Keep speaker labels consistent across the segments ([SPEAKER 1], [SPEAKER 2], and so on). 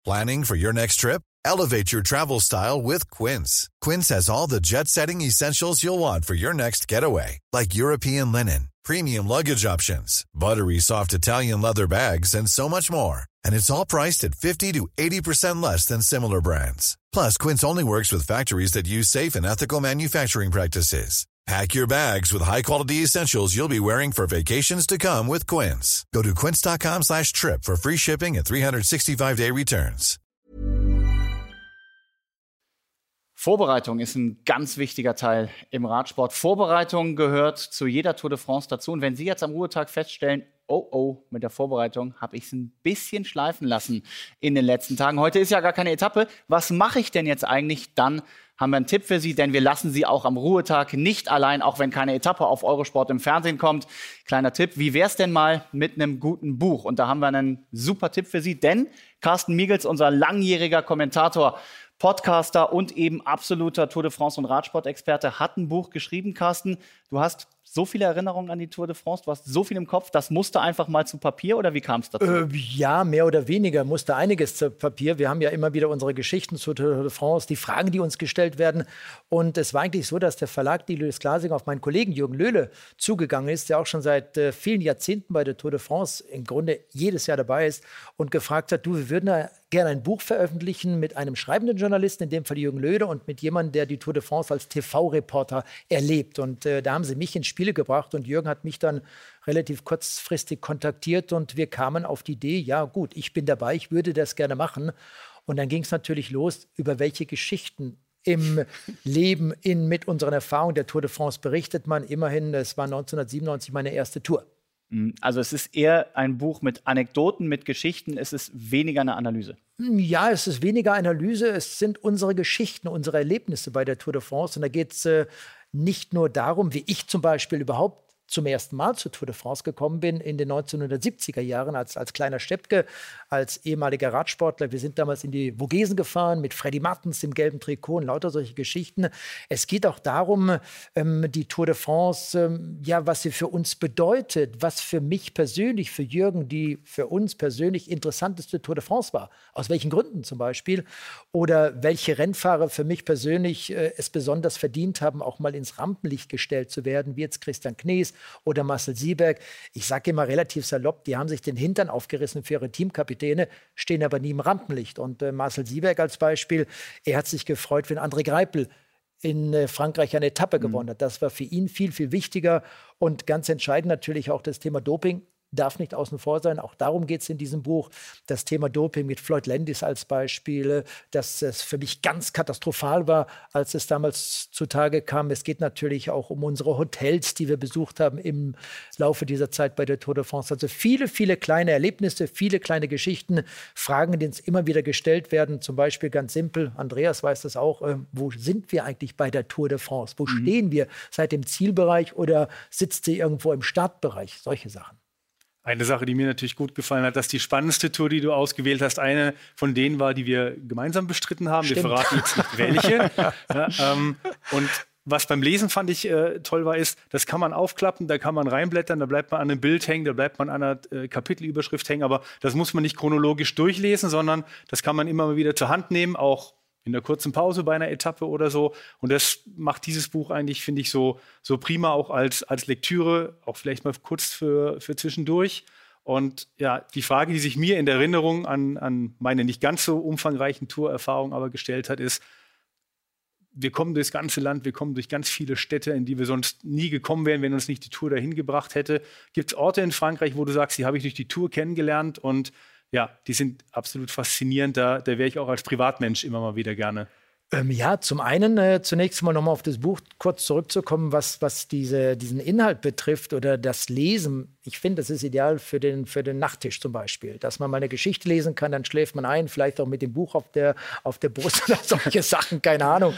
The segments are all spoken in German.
[SPEAKER 1] Planning for your next trip? Elevate your travel style with Quince. Quince has all the jet-setting essentials you'll want for your next getaway, like European linen, premium luggage options, buttery soft Italian leather bags, and so much more. And it's all priced at 50 to 80% less than similar brands. Plus, Quince only works with factories that use safe and ethical manufacturing practices. Pack your bags with high-quality essentials you'll be wearing for vacations to come with Quince. Go to quince.com/trip for free shipping and 365-day returns.
[SPEAKER 2] Vorbereitung ist ein ganz wichtiger Teil im Radsport. Vorbereitung gehört zu jeder Tour de France dazu. Und wenn Sie jetzt am Ruhetag feststellen, oh, mit der Vorbereitung habe ich es ein bisschen schleifen lassen in den letzten Tagen. Heute ist ja gar keine Etappe. Was mache ich denn jetzt eigentlich? Dann haben wir einen Tipp für Sie, denn wir lassen Sie auch am Ruhetag nicht allein, auch wenn keine Etappe auf Eurosport im Fernsehen kommt. Kleiner Tipp, wie wär's denn mal mit einem guten Buch? Und da haben wir einen super Tipp für Sie, denn Carsten Miegels, unser langjähriger Kommentator, Podcaster und eben absoluter Tour de France und Radsport-Experte, hat ein Buch geschrieben. Carsten, du hast so viele Erinnerungen an die Tour de France, du hast so viel im Kopf, das musste einfach mal zu Papier, oder wie kam es dazu?
[SPEAKER 3] Ja, mehr oder weniger musste einiges zu Papier. Wir haben ja immer wieder unsere Geschichten zur Tour de France, die Fragen, die uns gestellt werden. Und es war eigentlich so, dass der Verlag, die Louis Glasing, auf meinen Kollegen Jürgen Löhle zugegangen ist, der auch schon seit vielen Jahrzehnten bei der Tour de France im Grunde jedes Jahr dabei ist und gefragt hat, wir würden da gerne ein Buch veröffentlichen mit einem schreibenden Journalisten, in dem Fall Jürgen Löhle, und mit jemandem, der die Tour de France als TV-Reporter erlebt. Und da haben sie mich ins Spiel gebracht und Jürgen hat mich dann relativ kurzfristig kontaktiert und wir kamen auf die Idee, ja gut, ich bin dabei, ich würde das gerne machen. Und dann ging es natürlich los, über welche Geschichten im Leben mit unseren Erfahrungen der Tour de France berichtet man. Immerhin, es war 1997 meine erste Tour.
[SPEAKER 2] Also es ist eher ein Buch mit Anekdoten, mit Geschichten, es ist weniger eine Analyse.
[SPEAKER 3] Ja, es ist weniger Analyse, es sind unsere Geschichten, unsere Erlebnisse bei der Tour de France. Und da geht es nicht nur darum, wie ich zum Beispiel überhaupt zum ersten Mal zur Tour de France gekommen bin in den 1970er Jahren als kleiner Steppke, als ehemaliger Radsportler. Wir sind damals in die Vogesen gefahren mit Freddy Mattens im gelben Trikot und lauter solche Geschichten. Es geht auch darum, die Tour de France, was sie für uns bedeutet, was für mich persönlich, für Jürgen, die für uns persönlich interessanteste Tour de France war. Aus welchen Gründen zum Beispiel. Oder welche Rennfahrer für mich persönlich es besonders verdient haben, auch mal ins Rampenlicht gestellt zu werden, wie jetzt Christian Knees oder Marcel Sieberg. Ich sage immer relativ salopp, die haben sich den Hintern aufgerissen für ihre Teamkapitäne, stehen aber nie im Rampenlicht. Und Marcel Sieberg als Beispiel, er hat sich gefreut, wenn André Greipel in Frankreich eine Etappe gewonnen hat. Das war für ihn viel, viel wichtiger. Und ganz entscheidend natürlich auch das Thema Doping. Darf nicht außen vor sein. Auch darum geht es in diesem Buch. Das Thema Doping mit Floyd Landis als Beispiel, dass es für mich ganz katastrophal war, als es damals zutage kam. Es geht natürlich auch um unsere Hotels, die wir besucht haben im Laufe dieser Zeit bei der Tour de France. Also viele, viele kleine Erlebnisse, viele kleine Geschichten, Fragen, die uns immer wieder gestellt werden. Zum Beispiel ganz simpel, Andreas weiß das auch, wo sind wir eigentlich bei der Tour de France? Wo stehen wir? Seit dem Zielbereich oder sitzt sie irgendwo im Startbereich? Solche Sachen.
[SPEAKER 4] Eine Sache, die mir natürlich gut gefallen hat, dass die spannendste Tour, die du ausgewählt hast, eine von denen war, die wir gemeinsam bestritten haben.
[SPEAKER 3] Stimmt.
[SPEAKER 4] Wir verraten jetzt nicht welche. Und was beim Lesen fand ich toll war, ist, das kann man aufklappen, da kann man reinblättern, da bleibt man an einem Bild hängen, da bleibt man an einer Kapitelüberschrift hängen, aber das muss man nicht chronologisch durchlesen, sondern das kann man immer mal wieder zur Hand nehmen, auch in der kurzen Pause bei einer Etappe oder so. Und das macht dieses Buch eigentlich, finde ich, so prima auch als Lektüre, auch vielleicht mal kurz für zwischendurch. Und ja, die Frage, die sich mir in der Erinnerung an meine nicht ganz so umfangreichen Tourerfahrungen aber gestellt hat, ist, wir kommen durchs ganze Land, wir kommen durch ganz viele Städte, in die wir sonst nie gekommen wären, wenn uns nicht die Tour dahin gebracht hätte. Gibt es Orte in Frankreich, wo du sagst, die habe ich durch die Tour kennengelernt und ja, die sind absolut faszinierend. Da wäre ich auch als Privatmensch immer mal wieder gerne.
[SPEAKER 3] Ja, zum einen zunächst mal nochmal auf das Buch kurz zurückzukommen, was diesen Inhalt betrifft oder das Lesen. Ich finde, das ist ideal für den Nachttisch zum Beispiel, dass man mal eine Geschichte lesen kann, dann schläft man ein, vielleicht auch mit dem Buch auf der Brust oder solche Sachen, keine Ahnung.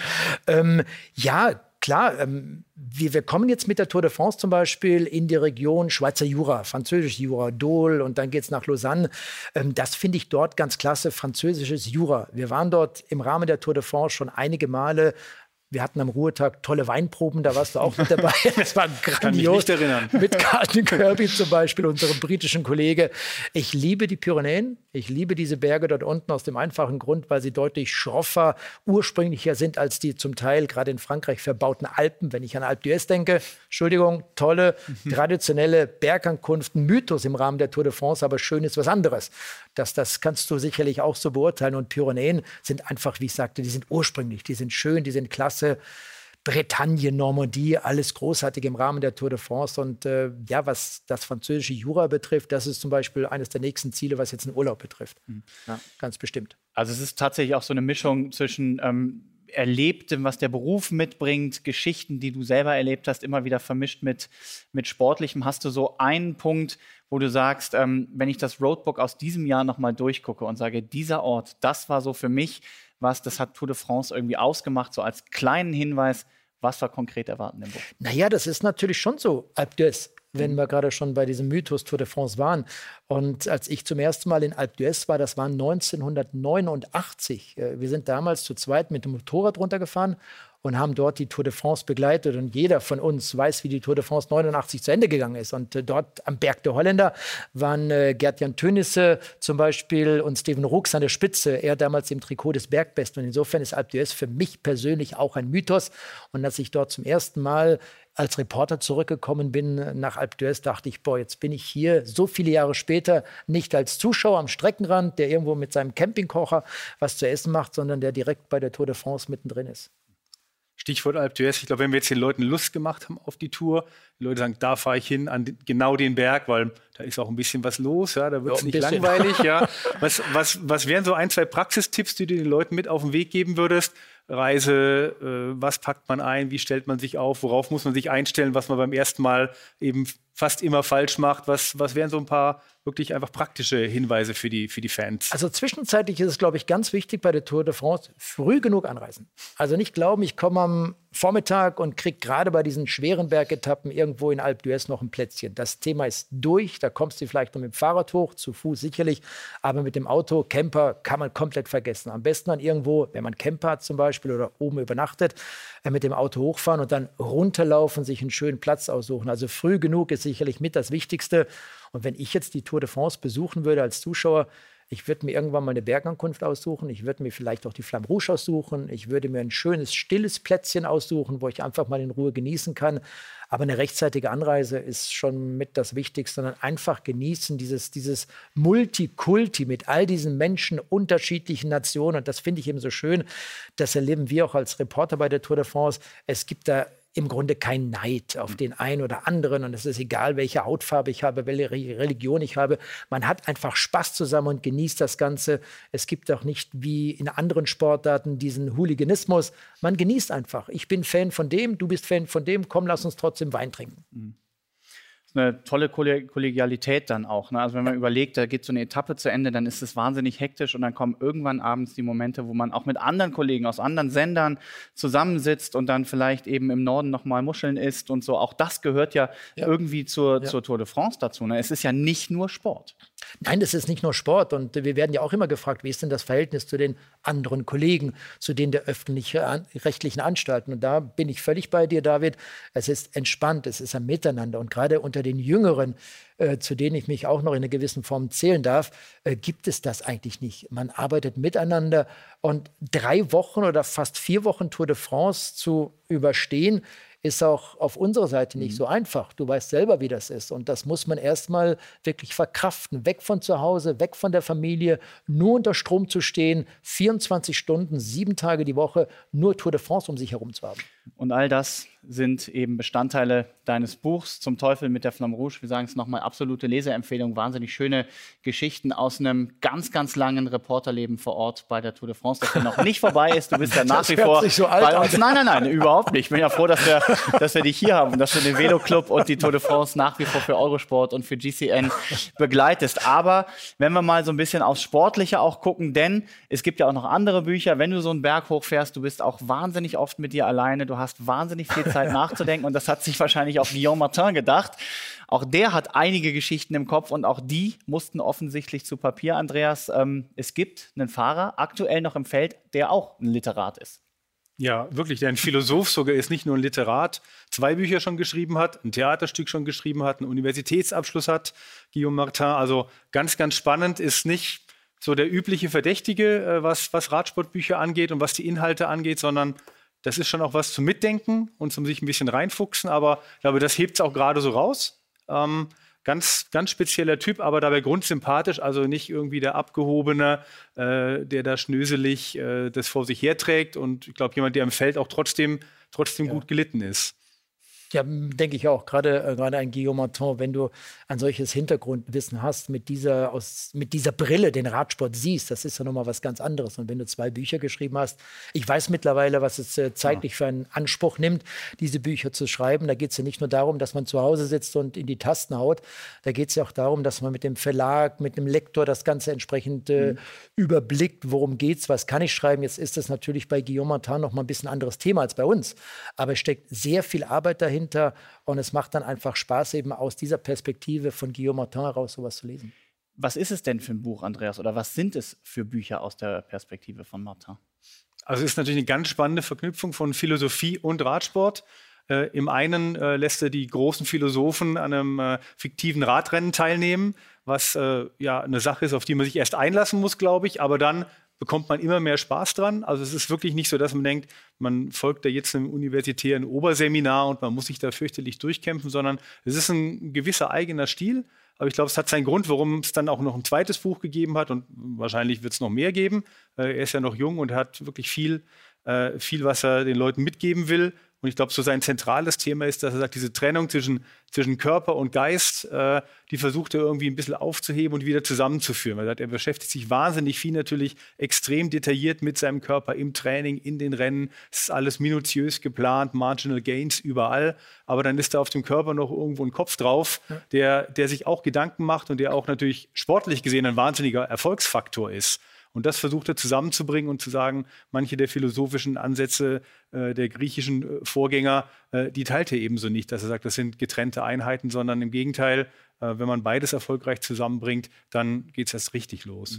[SPEAKER 3] Ja, klar, wir kommen jetzt mit der Tour de France zum Beispiel in die Region Schweizer Jura, französisches Jura, Dole und dann geht es nach Lausanne. Das finde ich dort ganz klasse, französisches Jura. Wir waren dort im Rahmen der Tour de France schon einige Male. Wir hatten am Ruhetag tolle Weinproben, da warst du auch mit dabei. Das war grandios.
[SPEAKER 4] Kann mich nicht erinnern.
[SPEAKER 3] Mit Carlton Kirby zum Beispiel, unserem britischen Kollege. Ich liebe die Pyrenäen. Ich liebe diese Berge dort unten aus dem einfachen Grund, weil sie deutlich schroffer, ursprünglicher sind als die zum Teil gerade in Frankreich verbauten Alpen. Wenn ich an Alpe d'Huez denke, Entschuldigung, tolle, traditionelle Bergankunft, ein Mythos im Rahmen der Tour de France, aber schön ist was anderes. Das kannst du sicherlich auch so beurteilen. Und Pyrenäen sind einfach, wie ich sagte, die sind ursprünglich, die sind schön, die sind klasse. Bretagne, Normandie, alles großartig im Rahmen der Tour de France. Und was das französische Jura betrifft, das ist zum Beispiel eines der nächsten Ziele, was jetzt den Urlaub betrifft. Ja, ganz bestimmt.
[SPEAKER 2] Also es ist tatsächlich auch so eine Mischung zwischen Erlebtem, was der Beruf mitbringt, Geschichten, die du selber erlebt hast, immer wieder vermischt mit Sportlichem. Hast du so einen Punkt, wo du sagst, wenn ich das Roadbook aus diesem Jahr nochmal durchgucke und sage, dieser Ort, das war so für mich das hat Tour de France irgendwie ausgemacht, so als kleinen Hinweis, was wir konkret erwarten im Buch?
[SPEAKER 3] Naja, das ist natürlich schon so, Alpe d'Huez, wenn wir gerade schon bei diesem Mythos Tour de France waren. Und als ich zum ersten Mal in Alpe d'Huez war, das war 1989. Wir sind damals zu zweit mit dem Motorrad runtergefahren und haben dort die Tour de France begleitet. Und jeder von uns weiß, wie die Tour de France 89 zu Ende gegangen ist. Und dort am Berg der Holländer waren Gert-Jan Tönnissen zum Beispiel und Steven Rooks an der Spitze. Er damals im Trikot des Bergbesten. Und insofern ist Alpe d'Huez für mich persönlich auch ein Mythos. Und als ich dort zum ersten Mal als Reporter zurückgekommen bin nach Alpe d'Huez, dachte ich, boah, jetzt bin ich hier so viele Jahre später nicht als Zuschauer am Streckenrand, der irgendwo mit seinem Campingkocher was zu essen macht, sondern der direkt bei der Tour de France mittendrin ist.
[SPEAKER 4] Stichwort Alpe d'Huez. Ich glaube, wenn wir jetzt den Leuten Lust gemacht haben auf die Tour, die Leute sagen, da fahre ich hin, an genau den Berg, weil da ist auch ein bisschen was los, ja, da wird es nicht langweilig. Ja. Was wären so 1, 2 Praxistipps, die du den Leuten mit auf den Weg geben würdest? Reise, was packt man ein, wie stellt man sich auf, worauf muss man sich einstellen, was man beim ersten Mal eben fast immer falsch macht. Was wären so ein paar wirklich einfach praktische Hinweise für die Fans?
[SPEAKER 3] Also zwischenzeitlich ist es, glaube ich, ganz wichtig bei der Tour de France, früh genug anreisen. Also nicht glauben, ich komme am Vormittag und kriege gerade bei diesen schweren Bergetappen irgendwo in Alpe d'Huez noch ein Plätzchen. Das Thema ist durch, da kommst du vielleicht noch mit dem Fahrrad hoch, zu Fuß sicherlich, aber mit dem Auto, Camper, kann man komplett vergessen. Am besten dann irgendwo, wenn man Camper hat zum Beispiel oder oben übernachtet, mit dem Auto hochfahren und dann runterlaufen, sich einen schönen Platz aussuchen. Also früh genug ist sicherlich mit das Wichtigste. Und wenn ich jetzt die Tour de France besuchen würde als Zuschauer, ich würde mir irgendwann mal eine Bergankunft aussuchen. Ich würde mir vielleicht auch die Flamme Rouge aussuchen. Ich würde mir ein schönes, stilles Plätzchen aussuchen, wo ich einfach mal in Ruhe genießen kann. Aber eine rechtzeitige Anreise ist schon mit das Wichtigste, sondern einfach genießen, dieses Multikulti mit all diesen Menschen, unterschiedlichen Nationen. Und das finde ich eben so schön. Das erleben wir auch als Reporter bei der Tour de France. Es gibt da im Grunde kein Neid auf den einen oder anderen. Und es ist egal, welche Hautfarbe ich habe, welche Religion ich habe. Man hat einfach Spaß zusammen und genießt das Ganze. Es gibt auch nicht wie in anderen Sportarten diesen Hooliganismus. Man genießt einfach. Ich bin Fan von dem, du bist Fan von dem. Komm, lass uns trotzdem Wein trinken.
[SPEAKER 2] Eine tolle Kollegialität dann auch. Ne? Also wenn man überlegt, da geht so eine Etappe zu Ende, dann ist es wahnsinnig hektisch und dann kommen irgendwann abends die Momente, wo man auch mit anderen Kollegen aus anderen Sendern zusammensitzt und dann vielleicht eben im Norden nochmal Muscheln isst und so. Auch das gehört ja irgendwie zur Tour de France dazu. Ne? Es ist ja nicht nur Sport.
[SPEAKER 3] Nein, das ist nicht nur Sport. Und wir werden ja auch immer gefragt, wie ist denn das Verhältnis zu den anderen Kollegen, zu denen der öffentlich-rechtlichen Anstalten? Und da bin ich völlig bei dir, David. Es ist entspannt, es ist ein Miteinander. Und gerade unter den Jüngeren, zu denen ich mich auch noch in einer gewissen Form zählen darf, gibt es das eigentlich nicht. Man arbeitet miteinander. Und 3 Wochen oder fast 4 Wochen Tour de France zu überstehen, ist auch auf unserer Seite nicht so einfach. Du weißt selber, wie das ist. Und das muss man erstmal wirklich verkraften. Weg von zu Hause, weg von der Familie, nur unter Strom zu stehen, 24 Stunden, 7 Tage die Woche, nur Tour de France um sich herum zu haben.
[SPEAKER 2] Und all das sind eben Bestandteile deines Buchs Zum Teufel mit der Flamme Rouge. Wir sagen es nochmal, absolute Leseempfehlung, wahnsinnig schöne Geschichten aus einem ganz, ganz langen Reporterleben vor Ort bei der Tour de France, das ja noch nicht vorbei ist. Du bist ja nach wie vor
[SPEAKER 3] so bei uns.
[SPEAKER 2] Nein, überhaupt nicht. Ich bin ja froh, dass wir dich hier haben und dass du den Veloclub und die Tour de France nach wie vor für Eurosport und für GCN begleitest. Aber wenn wir mal so ein bisschen aufs Sportliche auch gucken, denn es gibt ja auch noch andere Bücher. Wenn du so einen Berg hochfährst, du bist auch wahnsinnig oft mit dir alleine, du hast wahnsinnig viel Zeit nachzudenken und das hat sich wahrscheinlich auch Guillaume Martin gedacht. Auch der hat einige Geschichten im Kopf und auch die mussten offensichtlich zu Papier, Andreas. Es gibt einen Fahrer, aktuell noch im Feld, der auch ein Literat ist.
[SPEAKER 4] Ja, wirklich, der ein Philosoph sogar ist, nicht nur ein Literat, 2 Bücher schon geschrieben hat, ein Theaterstück schon geschrieben hat, einen Universitätsabschluss hat, Guillaume Martin. Also ganz, ganz spannend, ist nicht so der übliche Verdächtige, was Radsportbücher angeht und was die Inhalte angeht, sondern das ist schon auch was zum Mitdenken und zum sich ein bisschen reinfuchsen. Aber ich glaube, das hebt es auch gerade so raus. Ganz, ganz spezieller Typ, aber dabei grundsympathisch, also nicht irgendwie der Abgehobene, der da schnöselig das vor sich herträgt. Und ich glaube, jemand, der im Feld auch trotzdem gut gelitten ist.
[SPEAKER 3] Ja, denke ich auch. Gerade ein Guillaume Martin, wenn du ein solches Hintergrundwissen hast, mit dieser Brille den Radsport siehst, das ist ja nochmal was ganz anderes. Und wenn du 2 Bücher geschrieben hast, ich weiß mittlerweile, was es zeitlich für einen Anspruch nimmt, diese Bücher zu schreiben. Da geht es ja nicht nur darum, dass man zu Hause sitzt und in die Tasten haut. Da geht es ja auch darum, dass man mit dem Verlag, mit dem Lektor das Ganze entsprechend überblickt, worum geht's, was kann ich schreiben. Jetzt ist das natürlich bei Guillaume Martin noch mal ein bisschen anderes Thema als bei uns. Aber es steckt sehr viel Arbeit dahinter. Und es macht dann einfach Spaß, eben aus dieser Perspektive von Guillaume Martin heraus sowas zu lesen.
[SPEAKER 2] Was ist es denn für ein Buch, Andreas? Oder was sind es für Bücher aus der Perspektive von Martin?
[SPEAKER 4] Also es ist natürlich eine ganz spannende Verknüpfung von Philosophie und Radsport. Im einen lässt er die großen Philosophen an einem fiktiven Radrennen teilnehmen, was ja eine Sache ist, auf die man sich erst einlassen muss, glaube ich, aber dann bekommt man immer mehr Spaß dran. Also es ist wirklich nicht so, dass man denkt, man folgt da jetzt einem universitären Oberseminar und man muss sich da fürchterlich durchkämpfen, sondern es ist ein gewisser eigener Stil. Aber ich glaube, es hat seinen Grund, warum es dann auch noch ein zweites Buch gegeben hat und wahrscheinlich wird es noch mehr geben. Er ist ja noch jung und hat wirklich viel, was er den Leuten mitgeben will. Und ich glaube, so sein zentrales Thema ist, dass er sagt, diese Trennung zwischen Körper und Geist, die versucht er irgendwie ein bisschen aufzuheben und wieder zusammenzuführen. Weil er beschäftigt sich wahnsinnig viel natürlich extrem detailliert mit seinem Körper im Training, in den Rennen. Es ist alles minutiös geplant, Marginal Gains überall. Aber dann ist da auf dem Körper noch irgendwo ein Kopf drauf, der sich auch Gedanken macht und der auch natürlich sportlich gesehen ein wahnsinniger Erfolgsfaktor ist. Und das versucht er zusammenzubringen und zu sagen, manche der philosophischen Ansätze der griechischen Vorgänger, die teilt er ebenso nicht, dass er sagt, das sind getrennte Einheiten, sondern im Gegenteil, wenn man beides erfolgreich zusammenbringt, dann geht es erst richtig los.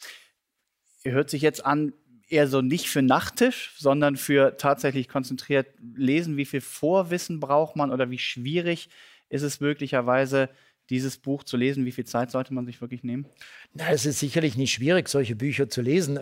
[SPEAKER 2] Er hört sich jetzt an, eher so nicht für Nachttisch, sondern für tatsächlich konzentriert lesen. Wie viel Vorwissen braucht man oder wie schwierig ist es möglicherweise, dieses Buch zu lesen? Wie viel Zeit sollte man sich wirklich nehmen?
[SPEAKER 3] Na, es ist sicherlich nicht schwierig, solche Bücher zu lesen.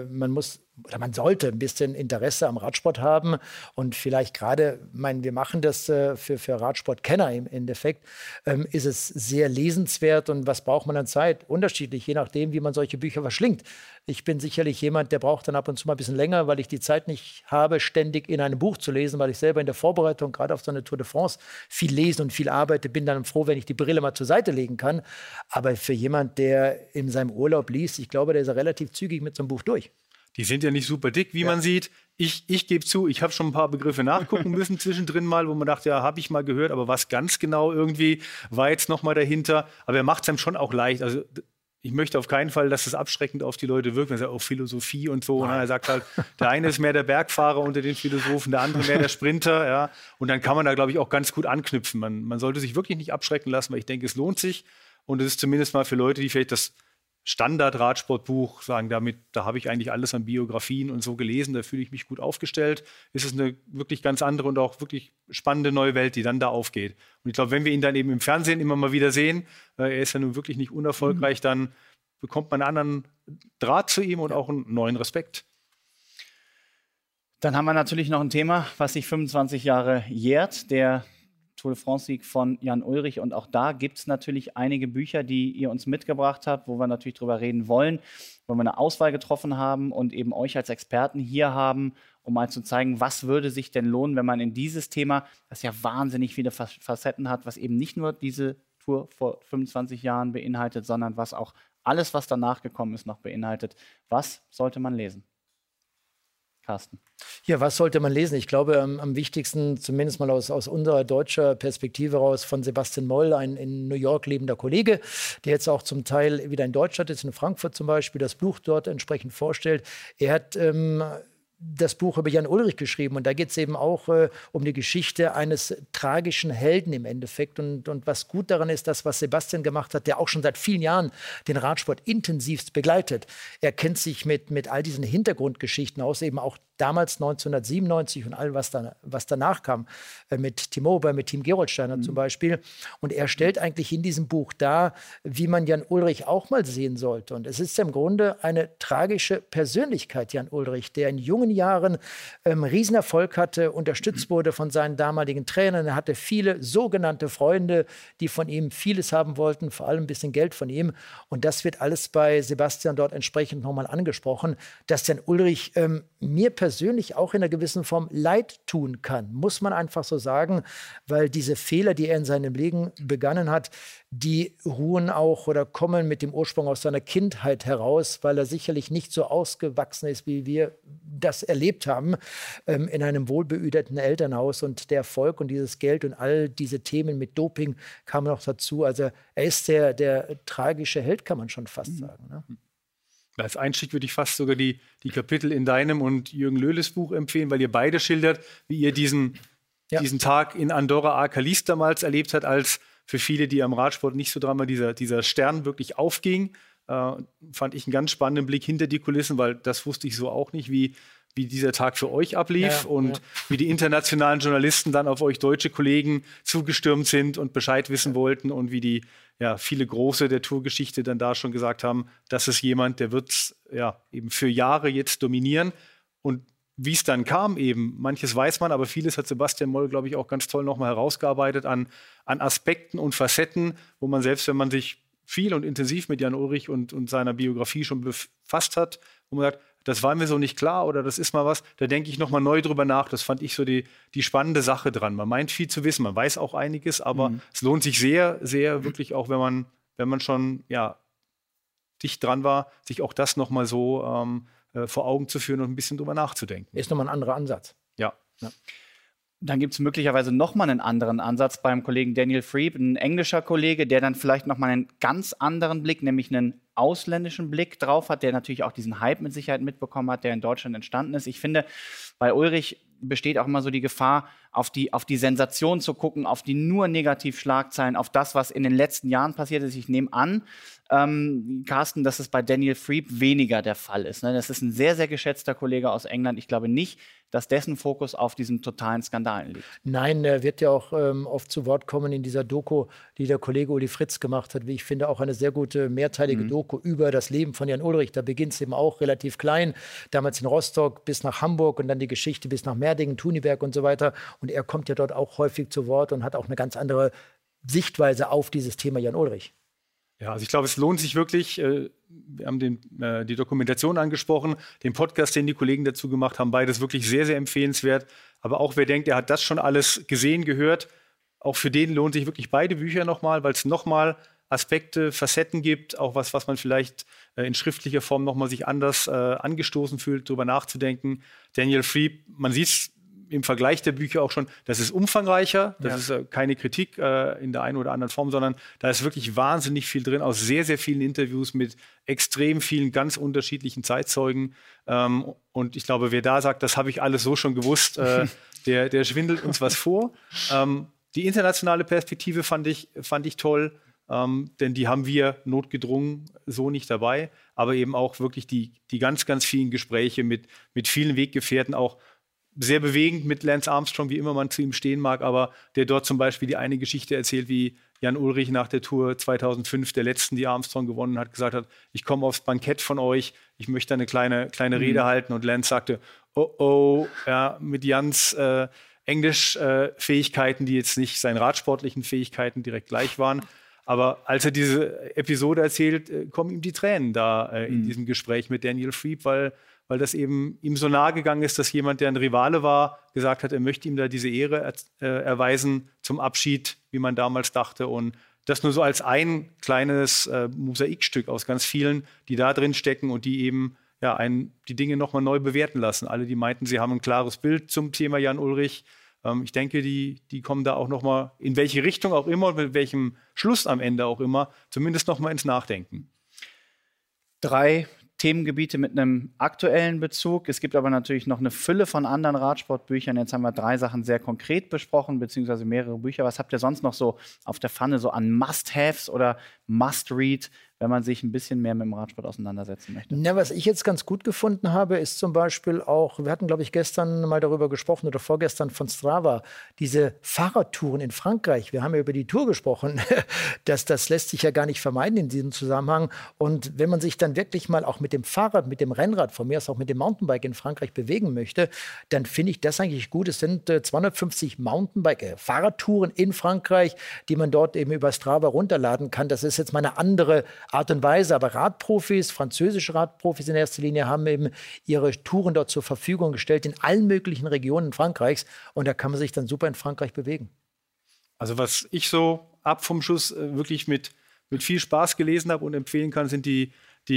[SPEAKER 3] Man sollte ein bisschen Interesse am Radsport haben und vielleicht gerade, wir machen das für Radsportkenner im Endeffekt, ist es sehr lesenswert. Und was braucht man an Zeit? Unterschiedlich, je nachdem, wie man solche Bücher verschlingt. Ich bin sicherlich jemand, der braucht dann ab und zu mal ein bisschen länger, weil ich die Zeit nicht habe, ständig in einem Buch zu lesen, weil ich selber in der Vorbereitung, gerade auf so eine Tour de France, viel lese und viel arbeite. Bin dann froh, wenn ich die Brille mal zur Seite legen kann. Aber für jemand, der in seinem Urlaub liest, ich glaube, der ist relativ zügig mit so einem Buch durch.
[SPEAKER 4] Die sind ja nicht super dick, wie man sieht. Ich gebe zu, ich habe schon ein paar Begriffe nachgucken müssen zwischendrin mal, wo man dachte, ja, habe ich mal gehört, aber was ganz genau irgendwie war jetzt noch mal dahinter. Aber er macht es einem schon auch leicht. Also ich möchte auf keinen Fall, dass das abschreckend auf die Leute wirkt. Er sagt auch Philosophie und so. Und er sagt halt, der eine ist mehr der Bergfahrer unter den Philosophen, der andere mehr der Sprinter. Ja. Und dann kann man da, glaube ich, auch ganz gut anknüpfen. Man sollte sich wirklich nicht abschrecken lassen, weil ich denke, es lohnt sich. Und es ist zumindest mal für Leute, die vielleicht das Standard-Radsportbuch sagen, da habe ich eigentlich alles an Biografien und so gelesen, da fühle ich mich gut aufgestellt, ist es eine wirklich ganz andere und auch wirklich spannende neue Welt, die dann da aufgeht. Und ich glaube, wenn wir ihn dann eben im Fernsehen immer mal wieder sehen, er ist ja nun wirklich nicht unerfolgreich, dann bekommt man einen anderen Draht zu ihm und auch einen neuen Respekt.
[SPEAKER 2] Dann haben wir natürlich noch ein Thema, was sich 25 Jahre jährt, der Tour de France-Sieg von Jan Ullrich. Und auch da gibt es natürlich einige Bücher, die ihr uns mitgebracht habt, wo wir natürlich drüber reden wollen, wo wir eine Auswahl getroffen haben und eben euch als Experten hier haben, um mal zu zeigen, was würde sich denn lohnen, wenn man in dieses Thema, das ja wahnsinnig viele Facetten hat, was eben nicht nur diese Tour vor 25 Jahren beinhaltet, sondern was auch alles, was danach gekommen ist, noch beinhaltet. Was sollte man lesen? Carsten.
[SPEAKER 3] Ja, was sollte man lesen? Ich glaube, am wichtigsten, zumindest mal aus unserer deutscher Perspektive raus, von Sebastian Moll, ein in New York lebender Kollege, der jetzt auch zum Teil wieder in Deutschland ist, in Frankfurt zum Beispiel, das Buch dort entsprechend vorstellt. Er hat das Buch über Jan Ullrich geschrieben und da geht es eben auch um die Geschichte eines tragischen Helden im Endeffekt und was gut daran ist, das, was Sebastian gemacht hat, der auch schon seit vielen Jahren den Radsport intensivst begleitet. Er kennt sich mit all diesen Hintergrundgeschichten aus, eben auch damals 1997 und all was danach kam, mit Tim Ober, mit Team Gerolsteiner zum Beispiel. Und er stellt eigentlich in diesem Buch dar, wie man Jan Ullrich auch mal sehen sollte. Und es ist im Grunde eine tragische Persönlichkeit, Jan Ullrich, der in jungen Jahren Riesenerfolg hatte, unterstützt wurde von seinen damaligen Trainern. Er hatte viele sogenannte Freunde, die von ihm vieles haben wollten, vor allem ein bisschen Geld von ihm. Und das wird alles bei Sebastian dort entsprechend nochmal angesprochen, dass Jan Ullrich mir persönlich auch in einer gewissen Form leid tun kann, muss man einfach so sagen, weil diese Fehler, die er in seinem Leben begangen hat, die ruhen auch oder kommen mit dem Ursprung aus seiner Kindheit heraus, weil er sicherlich nicht so ausgewachsen ist, wie wir das erlebt haben, in einem wohlbehüteten Elternhaus. Und der Erfolg und dieses Geld und all diese Themen mit Doping kamen noch dazu. Also er ist der tragische Held, kann man schon fast sagen. Ne?
[SPEAKER 4] Als Einstieg würde ich fast sogar die Kapitel in deinem und Jürgen Löhles Buch empfehlen, weil ihr beide schildert, wie ihr diesen Tag in Andorra Arcalis damals erlebt habt, als für viele, die am Radsport nicht so dran waren, dieser Stern wirklich aufging. Fand ich einen ganz spannenden Blick hinter die Kulissen, weil das wusste ich so auch nicht, wie dieser Tag für euch ablief und wie die internationalen Journalisten dann auf euch deutsche Kollegen zugestürmt sind und Bescheid wissen wollten und wie viele Große der Tourgeschichte dann da schon gesagt haben, das ist jemand, der wird eben für Jahre jetzt dominieren. Und wie es dann kam eben, manches weiß man, aber vieles hat Sebastian Moll, glaube ich, auch ganz toll nochmal herausgearbeitet an Aspekten und Facetten, wo man selbst, wenn man sich viel und intensiv mit Jan Ullrich und seiner Biografie schon befasst hat, wo man sagt, das war mir so nicht klar oder das ist mal was, da denke ich nochmal neu drüber nach. Das fand ich so die spannende Sache dran. Man meint viel zu wissen, man weiß auch einiges, aber es lohnt sich sehr, sehr wirklich auch, wenn man schon dicht dran war, sich auch das nochmal so vor Augen zu führen und ein bisschen drüber nachzudenken.
[SPEAKER 3] Ist nochmal ein anderer Ansatz.
[SPEAKER 4] Ja.
[SPEAKER 2] Dann gibt es möglicherweise nochmal einen anderen Ansatz beim Kollegen Daniel Friebe, ein englischer Kollege, der dann vielleicht nochmal einen ganz anderen Blick, nämlich einen ausländischen Blick drauf hat, der natürlich auch diesen Hype mit Sicherheit mitbekommen hat, der in Deutschland entstanden ist. Ich finde, bei Ulrich besteht auch immer so die Gefahr, auf die Sensation zu gucken, auf die nur Negativschlagzeilen, auf das, was in den letzten Jahren passiert ist. Ich nehme an, Carsten, dass es bei Daniel Friebe weniger der Fall ist. Ne? Das ist ein sehr, sehr geschätzter Kollege aus England. Ich glaube nicht, dass dessen Fokus auf diesen totalen Skandalen liegt.
[SPEAKER 3] Nein, er wird ja auch oft zu Wort kommen in dieser Doku, die der Kollege Uli Fritz gemacht hat. Wie ich finde, auch eine sehr gute, mehrteilige Doku über das Leben von Jan Ullrich. Da beginnt es eben auch relativ klein, damals in Rostock bis nach Hamburg und dann die Geschichte bis nach Merdingen, Thuniberg und so weiter. Und er kommt ja dort auch häufig zu Wort und hat auch eine ganz andere Sichtweise auf dieses Thema Jan Ullrich.
[SPEAKER 4] Ja, also ich glaube, es lohnt sich wirklich. Wir haben die Dokumentation angesprochen, den Podcast, den die Kollegen dazu gemacht haben, beides wirklich sehr, sehr empfehlenswert. Aber auch wer denkt, er hat das schon alles gesehen, gehört, auch für den lohnt sich wirklich beide Bücher nochmal, weil es nochmal Aspekte, Facetten gibt, auch was man vielleicht in schriftlicher Form nochmal sich anders angestoßen fühlt, darüber nachzudenken. Daniel Friebe, man sieht es im Vergleich der Bücher auch schon, das ist umfangreicher, das ist keine Kritik in der einen oder anderen Form, sondern da ist wirklich wahnsinnig viel drin, aus sehr, sehr vielen Interviews mit extrem vielen ganz unterschiedlichen Zeitzeugen. Und ich glaube, wer da sagt, das habe ich alles so schon gewusst, der schwindelt uns was vor. Die internationale Perspektive fand ich toll, denn die haben wir notgedrungen so nicht dabei, aber eben auch wirklich die ganz, ganz vielen Gespräche mit vielen Weggefährten, auch sehr bewegend mit Lance Armstrong, wie immer man zu ihm stehen mag, aber der dort zum Beispiel die eine Geschichte erzählt, wie Jan Ullrich nach der Tour 2005, der letzten, die Armstrong gewonnen hat, gesagt hat, ich komme aufs Bankett von euch, ich möchte eine kleine Rede halten. Und Lance sagte, mit Jans Englischfähigkeiten, die jetzt nicht seinen radsportlichen Fähigkeiten direkt gleich waren. Aber als er diese Episode erzählt, kommen ihm die Tränen da in diesem Gespräch mit Daniel Friebe, weil das eben ihm so nahe gegangen ist, dass jemand, der ein Rivale war, gesagt hat, er möchte ihm da diese Ehre erweisen zum Abschied, wie man damals dachte. Und das nur so als ein kleines Mosaikstück aus ganz vielen, die da drin stecken und die eben die Dinge nochmal neu bewerten lassen. Alle, die meinten, sie haben ein klares Bild zum Thema Jan Ullrich. Ich denke, die kommen da auch nochmal, in welche Richtung auch immer und mit welchem Schluss am Ende auch immer, zumindest nochmal ins Nachdenken.
[SPEAKER 2] 3 Themengebiete mit einem aktuellen Bezug. Es gibt aber natürlich noch eine Fülle von anderen Radsportbüchern. Jetzt haben wir 3 Sachen sehr konkret besprochen, beziehungsweise mehrere Bücher. Was habt ihr sonst noch so auf der Pfanne, so an Must-Haves oder Must-Read, wenn man sich ein bisschen mehr mit dem Radsport auseinandersetzen möchte.
[SPEAKER 3] Na, was ich jetzt ganz gut gefunden habe, ist zum Beispiel auch, wir hatten, glaube ich, gestern mal darüber gesprochen oder vorgestern von Strava, diese Fahrradtouren in Frankreich. Wir haben ja über die Tour gesprochen. Das lässt sich ja gar nicht vermeiden in diesem Zusammenhang. Und wenn man sich dann wirklich mal auch mit dem Fahrrad, mit dem Rennrad, von mir aus auch mit dem Mountainbike in Frankreich bewegen möchte, dann finde ich das eigentlich gut. Es sind 250 Fahrradtouren in Frankreich, die man dort eben über Strava runterladen kann. Das ist jetzt mal eine andere Art und Weise. Aber Radprofis, französische Radprofis in erster Linie, haben eben ihre Touren dort zur Verfügung gestellt in allen möglichen Regionen Frankreichs. Und da kann man sich dann super in Frankreich bewegen.
[SPEAKER 4] Also was ich so ab vom Schuss wirklich mit viel Spaß gelesen habe und empfehlen kann, sind die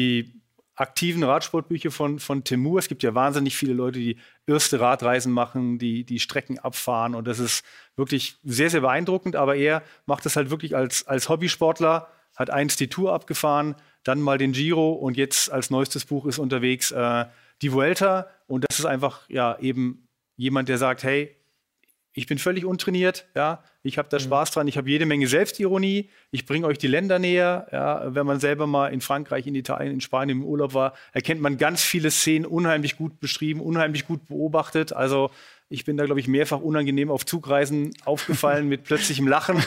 [SPEAKER 4] aktiven Radsportbücher von Temur. Es gibt ja wahnsinnig viele Leute, die erste Radreisen machen, die Strecken abfahren. Und das ist wirklich sehr, sehr beeindruckend. Aber er macht das halt wirklich als Hobbysportler, hat einst die Tour abgefahren, dann mal den Giro und jetzt als neuestes Buch ist unterwegs die Vuelta. Und das ist einfach ja eben jemand, der sagt, hey, ich bin völlig untrainiert, ja, ich habe da Spaß dran, ich habe jede Menge Selbstironie, ich bringe euch die Länder näher, ja, wenn man selber mal in Frankreich, in Italien, in Spanien im Urlaub war, erkennt man ganz viele Szenen unheimlich gut beschrieben, unheimlich gut beobachtet, also ich bin da, glaube ich, mehrfach unangenehm auf Zugreisen aufgefallen mit plötzlichem Lachen.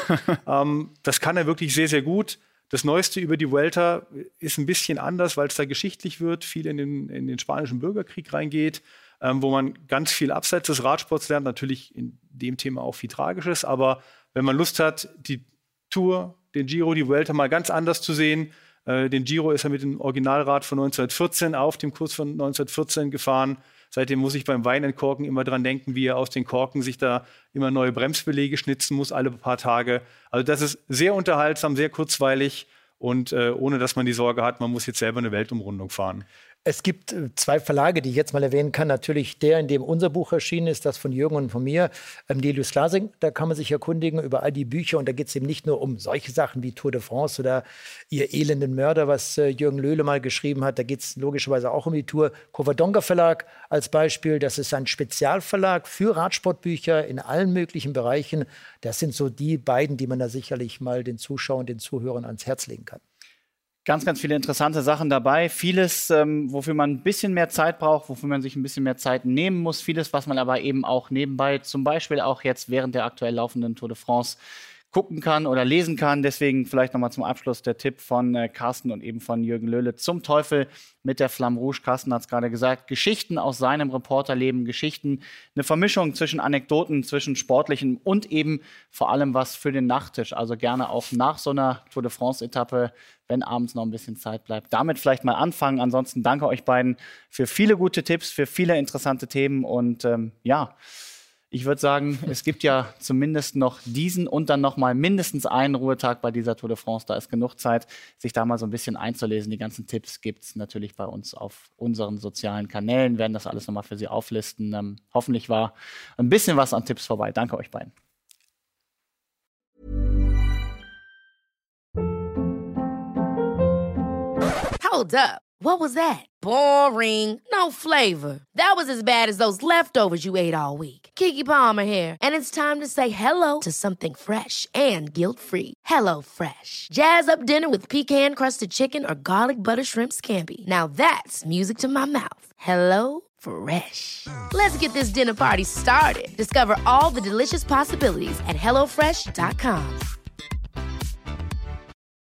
[SPEAKER 4] Das kann er wirklich sehr, sehr gut. Das Neueste über die Vuelta ist ein bisschen anders, weil es da geschichtlich wird, viel in den spanischen Bürgerkrieg reingeht, wo man ganz viel abseits des Radsports lernt, natürlich in dem Thema auch viel Tragisches, aber wenn man Lust hat, die Tour, den Giro, die Vuelta mal ganz anders zu sehen, den Giro ist er mit dem Originalrad von 1914 auf dem Kurs von 1914 gefahren. Seitdem muss ich beim Weinentkorken immer dran denken, wie er aus den Korken sich da immer neue Bremsbeläge schnitzen muss, alle paar Tage. Also das ist sehr unterhaltsam, sehr kurzweilig und ohne, dass man die Sorge hat, man muss jetzt selber eine Weltumrundung fahren.
[SPEAKER 3] Es gibt zwei Verlage, die ich jetzt mal erwähnen kann. Natürlich der, in dem unser Buch erschienen ist, das von Jürgen und von mir, Delius Glasing. Da kann man sich erkundigen über all die Bücher. Und da geht es eben nicht nur um solche Sachen wie Tour de France oder Ihr elenden Mörder, was Jürgen Löhle mal geschrieben hat. Da geht es logischerweise auch um die Tour. Covadonga Verlag als Beispiel. Das ist ein Spezialverlag für Radsportbücher in allen möglichen Bereichen. Das sind so die beiden, die man da sicherlich mal den Zuschauern, den Zuhörern ans Herz legen kann.
[SPEAKER 2] Ganz, ganz viele interessante Sachen dabei. Vieles, wofür man ein bisschen mehr Zeit braucht, wofür man sich ein bisschen mehr Zeit nehmen muss. Vieles, was man aber eben auch nebenbei, zum Beispiel auch jetzt während der aktuell laufenden Tour de France, gucken kann oder lesen kann. Deswegen vielleicht nochmal zum Abschluss der Tipp von Carsten und eben von Jürgen Löhle. Zum Teufel mit der Flamme Rouge. Carsten hat es gerade gesagt. Geschichten aus seinem Reporterleben, Geschichten, eine Vermischung zwischen Anekdoten, zwischen Sportlichem und eben vor allem was für den Nachtisch. Also gerne auch nach so einer Tour de France-Etappe, wenn abends noch ein bisschen Zeit bleibt. Damit vielleicht mal anfangen. Ansonsten danke euch beiden für viele gute Tipps, für viele interessante Themen und ich würde sagen, es gibt ja zumindest noch diesen und dann noch mal mindestens einen Ruhetag bei dieser Tour de France. Da ist genug Zeit, sich da mal so ein bisschen einzulesen. Die ganzen Tipps gibt es natürlich bei uns auf unseren sozialen Kanälen. Wir werden das alles noch mal für Sie auflisten. Hoffentlich war ein bisschen was an Tipps vorbei. Danke euch beiden.
[SPEAKER 5] Hold up. What was that? Boring. No flavor. That was as bad as those leftovers you ate all week. Keke Palmer here. And it's time to say hello to something fresh and guilt-free. HelloFresh. Jazz up dinner with pecan-crusted chicken or garlic butter shrimp scampi. Now that's music to my mouth. HelloFresh. Let's get this dinner party started. Discover all the delicious possibilities at HelloFresh.com.